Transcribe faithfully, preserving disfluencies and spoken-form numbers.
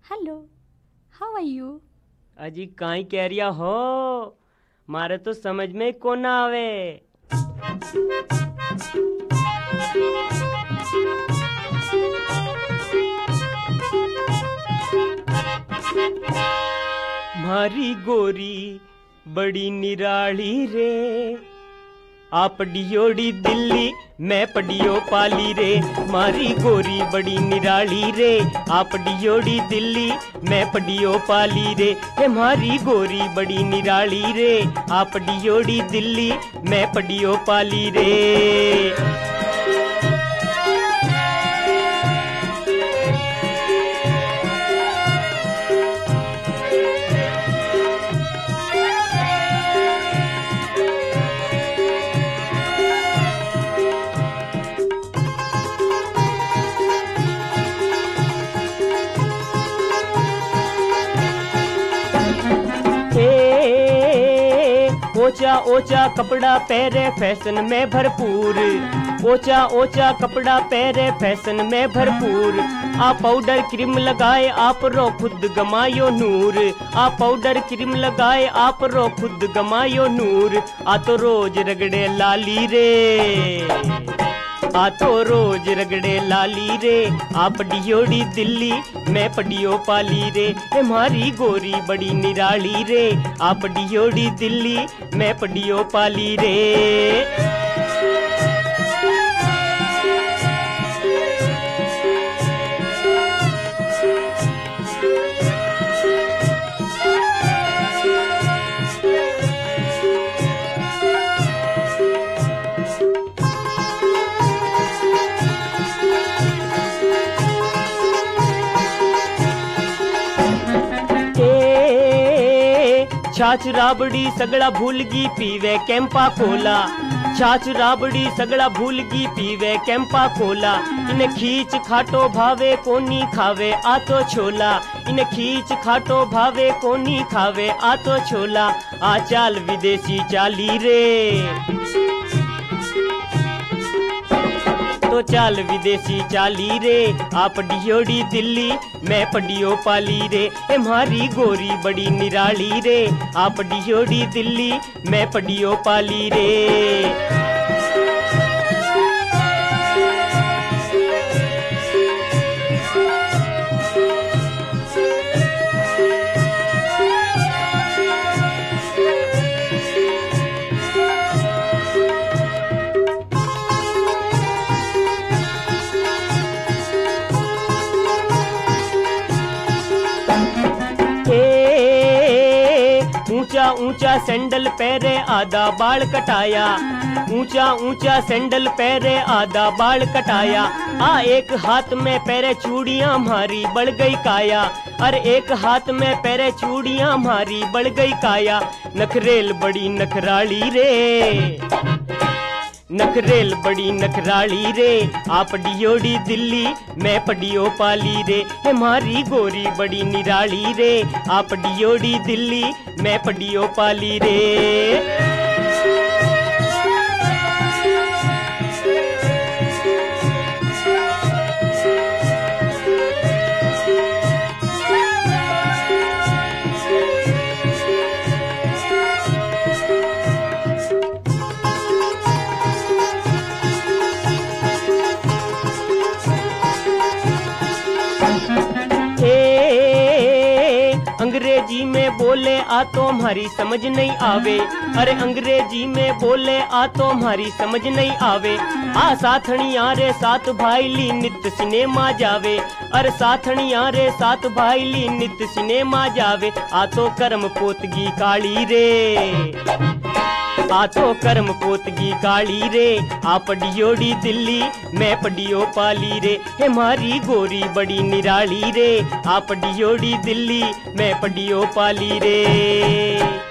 Hello, how are you? अजी काई कह रिया हो, मारे तो समझ में को ना आवे। मारी गोरी बड़ी निराली रे, आप डियोड़ी दिल्ली मैं पडियो पाली रे। मारी गोरी बड़ी निराली रे, आप डियोड़ी दिल्ली मैं पडियो पाली रे। हे मारी गोरी बड़ी निराली रे, आप डियोड़ी दिल्ली मैं पडियो पाली रे। ओचा ओचा कपड़ा पहरे फैशन में भरपूर, ओचा ओचा कपड़ा पहरे फैशन में भरपूर। आ पाउडर क्रीम लगाए आप रो खुद गमायो नूर, आ पाउडर क्रीम लगाए आप रो खुद गमायो नूर। आ तो रोज रगड़े लाली रे, आ तो रोज रगड़े लाली रे, आप डियोड़ी दिल्ली मैं पडियो पाली रे। हे मारी गोरी बड़ी निराली रे, आप डियोड़ी दिल्ली मैं पडियो पाली रे। छाछ राबड़ी सगड़ा भूलगी पीवे कैंपा कोला, छाछ राबड़ी सगड़ा भूलगी पीवे कैंपा कोला। इन्हें खींच खाटो भावे कोनी खावे आ तो छोला, इन्हें खींच खाटो भावे कोनी खावे आ तो छोला। आ चाल विदेशी चाली रे, तो चाल विदेशी चाली रे, आप डियोड़ी दिल्ली मैं पडियो पाली रे। ए मारी गोरी बड़ी निराली रे, आप डियोड़ी दिल्ली मैं पडियो पाली रे। ऊंचा ऊंचा सैंडल पैरे आधा बाल कटाया, ऊंचा ऊंचा सैंडल पैरे आधा बाल कटाया। आ एक हाथ में पैरे चूड़ियां मारी बढ़ गई काया, अरे एक हाथ में पैरे चूड़ियां मारी बढ़ गई काया। नखरेल बड़ी नखराली रे, नखरेल बड़ी नखराली रे, आप डियोड़ी दिल्ली मैं पडियो पाली रे। हे मारी गोरी बड़ी निराली रे, आप डियोड़ी दिल्ली मैं पडियो पाली रे। अंग्रेजी में बोले आ तो हमारी समझ नहीं आवे, अरे अंग्रेजी में बोले आ तो हमारी समझ नहीं आवे। आ साथणिया रे साथ भाईली नित्य सिनेमा जावे, अरे साथणिया रे साथ भाईली नित्य सिनेमा जावे। आ तो कर्म पोतगी काली रे, आ तो कर्म पोतगी काली रे, आप डियोड़ी दिल्ली मैं पडियो पाली रे। हे मारी गोरी बड़ी निराली रे, आप डियोड़ी दिल्ली मैं पडियो पाली रे।